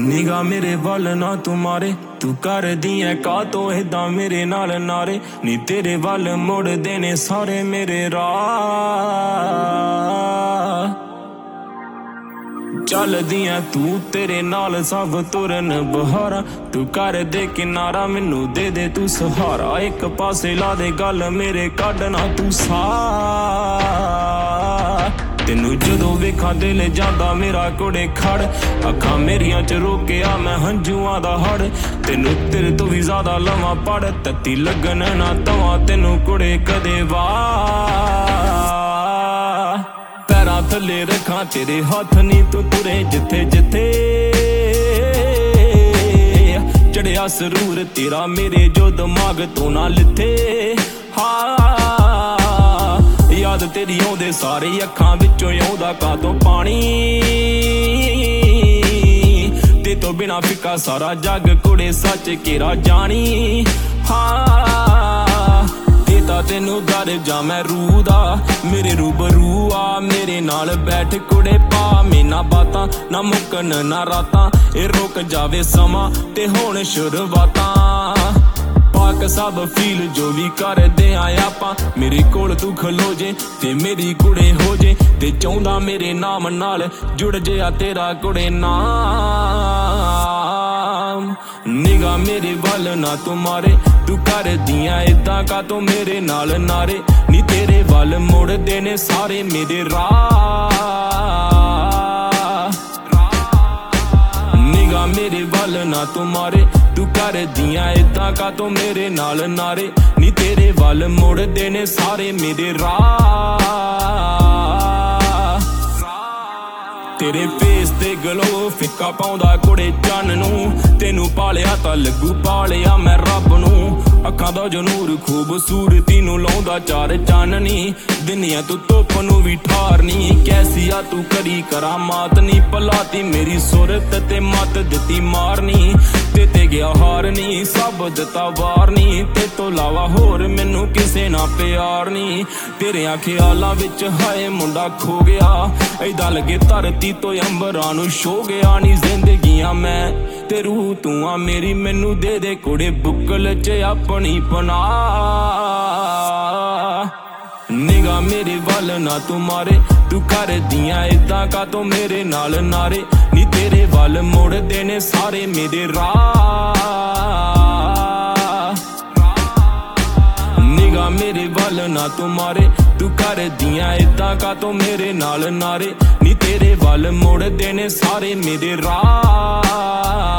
निगाह मेरे वल ना तू मारे, तू कर दिए का तो इदा मेरे नाल नारे। नी तेरे वल मुड़ देने सारे मेरे राह। चल दिया तू तेरे नाल सब तुरन बहारा। तू कर दे किनारा मैनू दे दे तू सहारा। एक पासे ला दे गल मेरे कढना तू साह। तेनू जदों वेखां दिल जांदा मेरा कुड़े खड़। अखां मेरियां च रोकिया मैं हंझुआं दा हड़। तेनू तेरे तो भी ज्यादा लवां पड़। तत्ती लगन ना तवां तेनू कुड़े कदे वाह। पैरां थल्ले रखां तेरे हत्थ नी तू तुरे जिथे जिथे। चढ़िया सरूर तेरा मेरे जो दिमाग तो ना लिथे। याद तेरी आउंदे सारे अखां विचों आउंदा कातों पानी। ते तो बिना फिका सारा जग कुड़े सच केरा जानी। देता तेनू दर जा मैं रूह दा मेरे रूबरू आ। मेरे नाल बैठ कुड़े पा मेना बातां ना मुकन ना रातां। ए रुक जावे समा ते होण शुरुआतां। पाक सब फील जो भी कर दे आपां। मेरे कोल तू खलो जे ते मेरी कुड़े हो जे। ते चाहुंदा मेरे नाम नाल जुड़ जिया तेरा कुड़े नाम। निगाह मेरे वल ना तू मारे, तू कर दियां इदां का तो मेरे नाल नारे। नी तेरे वल मुड़ देने सारे मेरे राह। निगाह मेरे वल ना तू मारे, तू कर दियां इदां का तो मेरे नाल नारे। नी तेरे वल मुड़ देने सारे मेरे राह। तेरे फेस ते गलो फिक्का पाउंदा कुड़े चन्न नूं। तेनू पालिया तां लगू पालिया मैं रब नूं। अखां दा जो नूर खूबसूरती नूं लाउंदा चार चाननी। दिनिया तू धुप नूं भी ठारनी। कैसी आ तू करी करामात नी। भलाती मेरी सुरत ते मत दित्ती मारनी। ते गया हारनी सब दित्ता वारनी। ते तो लावा होर मैनू किसे ना प्यार नी। तेरे ख्यालां विच हाय मुंडा खो गया। ऐदा लगे धरती तो अंबरां नूं छो गया। नी जिंदगियां मैं ते रूह तू आ मेरी। मैनू दे दे कुड़े बुक्कल च अपनी पनाह। निगाह मेरे वल ना तू मारे, तू कर दियां इदां का तो मेरे नाल नारे। नी तेरे वल मुड़ देने सारे मेरे राह। निगाह मेरे वल ना तू मारे, तू कर दियां इदां का तो मेरे नाल नारे। नी तेरे वल मुड़ देने सारे मेरे राह।